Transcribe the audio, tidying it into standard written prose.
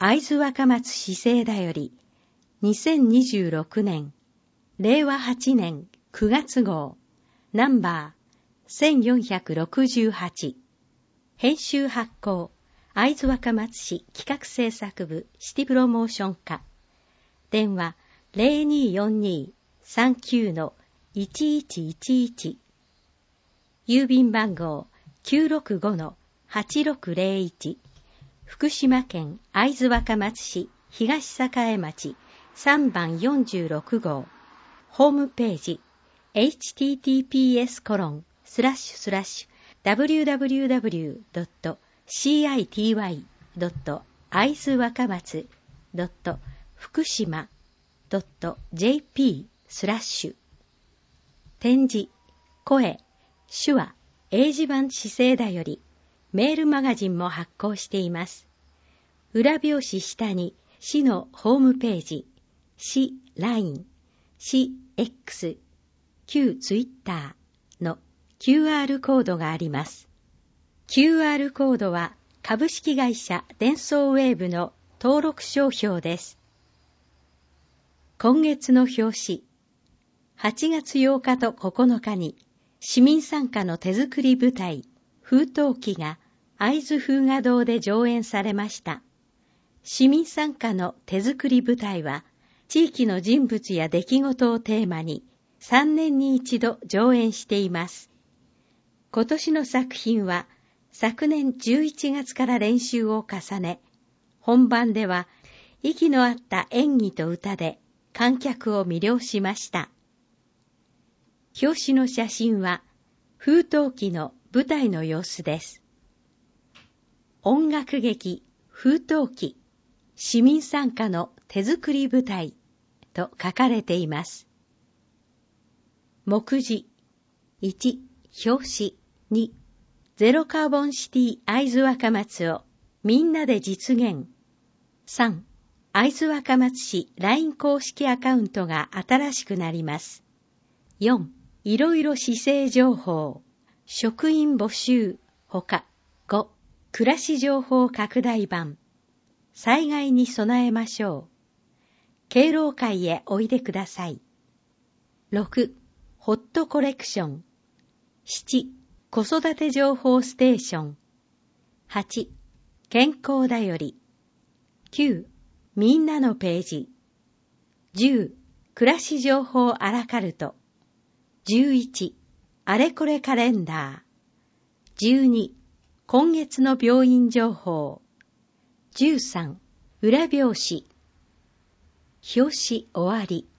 会津若松市政だより2026年令和8年9月号ナンバー1468編集発行会津若松市企画制作部シティプロモーション課電話0242-39-1111郵便番号 965-8601 福島県会津若松市東栄町3番46号ホームページ https://www.city.aizuwakamatsu.fukushima.jp/ 展示、声、手話、英字版市政だよりメールマガジンも発行しています。裏表紙下に市のホームページ、市 LINE、市 X、旧 Twitter の QR コードがあります。QR コードは株式会社デンソーウェーブの登録商標です。今月の表紙、8月8日と9日に市民参加の手作り舞台、風闘記が会津風雅堂で上演されました。市民参加の手作り舞台は、地域の人物や出来事をテーマに3年に一度上演しています。今年の作品は昨年11月から練習を重ね、本番では息の合った演技と歌で観客を魅了しました。表紙の写真は風闘記の舞台の様子です。音楽劇風闘記市民参加の手作り舞台と書かれています。目次1、表紙2、ゼロカーボンシティ会津若松をみんなで実現3、会津若松市 LINE 公式アカウントが新しくなります4、いろいろ市政情報職員募集ほか5、暮らし情報拡大版災害に備えましょう敬老会へおいでください。6、ホットコレクション。7、子育て情報ステーション。8、健康だより。9、みんなのページ。10、暮らし情報アラカルト。11、あれこれカレンダー。12、今月の病院情報。13、裏表紙。表紙終わり。